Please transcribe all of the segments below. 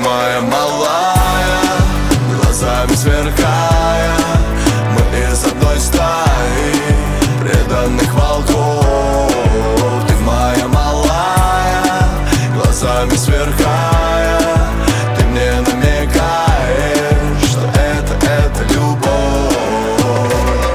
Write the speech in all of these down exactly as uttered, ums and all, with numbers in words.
моя малая, глазами сверкая. Мы из одной стаи преданных волков. Ты моя малая, глазами сверкая. Ты мне намекаешь, что это, это любовь.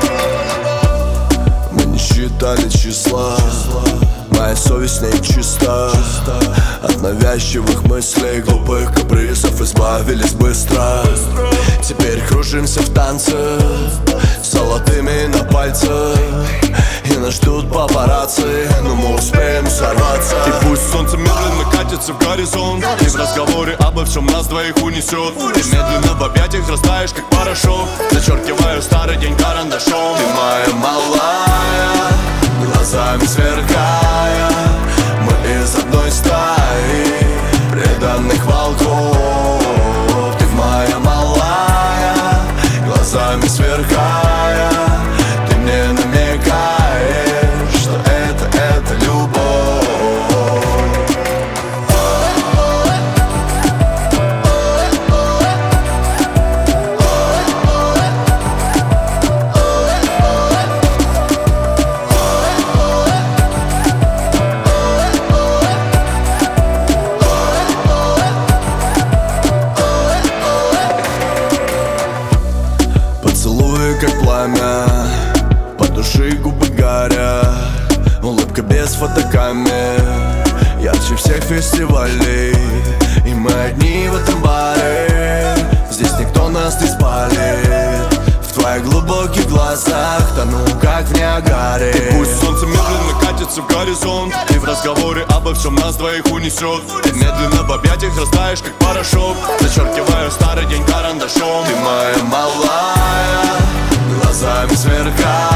Мы не считали числа, моя совесть не чиста. От навязчивых мыслей, глупых капризов избавились быстро. Теперь кружимся в танце с золотыми на пальцах. И нас ждут папарацци, но мы успеем сорваться. И пусть солнце медленно катится в горизонт, и в разговоре обо всем нас двоих унесет. Ты медленно в объятиях растаешь, как порошок. Зачеркиваю старый день карандашом. Ты моя малая, глазами сверкая. Мы из одной стаи преданных волков. Ты моя малая, глазами сверкая. Ты мне намекаешь, что это, это любовь. Поцелуи как пламя, по душе губы горят. Улыбка без фотокамер, ярче всех фестивалей. И мы одни в этом баре, здесь никто нас не спалит. В твоих глубоких глазах тону, как в Ниагаре. И пусть солнце медленно катится в горизонт, и в разговоре обо всем нас двоих унесет. Ты медленно в объятиях растаешь, как порошок. Зачеркиваю старый день карандашом. Ты моя малая, глазами сверкая.